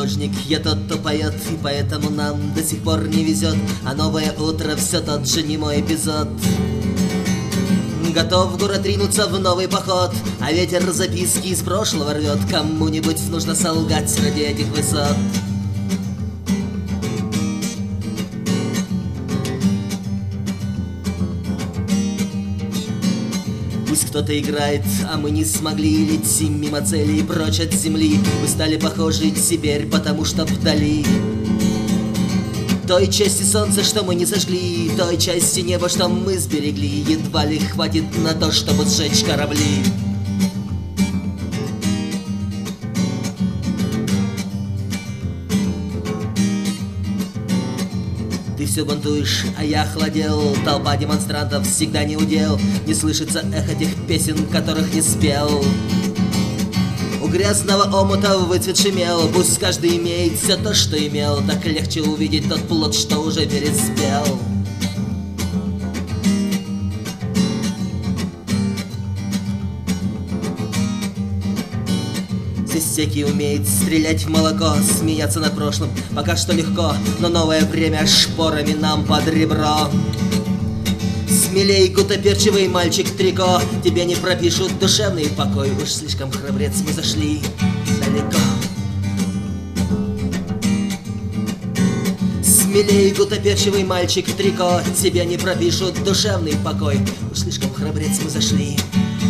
художник, я тот, кто поет, и поэтому нам до сих пор не везет, а новое утро все тот же немой эпизод. Готов город ринуться в новый поход, а ветер записки из прошлого рвет. Кому-нибудь нужно солгать ради этих высот. Пусть кто-то играет, а мы не смогли. Летим мимо цели и прочь от земли. Мы стали похожи теперь, потому что вдали той части солнца, что мы не сожгли, той части неба, что мы сберегли, едва ли хватит на то, чтобы сжечь корабли. Ты все бунтуешь, а я охладел. Толпа демонстрантов всегда не удел. Не слышится эхо тех песен, которых не спел. У грязного омута выцветший мел. Пусть каждый имеет все то, что имел. Так легче увидеть тот плод, что уже переспел. Здесь всякий умеет стрелять в молоко, смеяться над прошлым пока что легко, но новое время шпорами нам под ребро. Смелей, гутоперчивый мальчик трико, тебе не пропишут душевный покой. Уж слишком, храбрец, мы зашли далеко. Смелей, гутоперчивый мальчик трико, тебе не пропишут душевный покой. Уж слишком, храбрец, мы зашли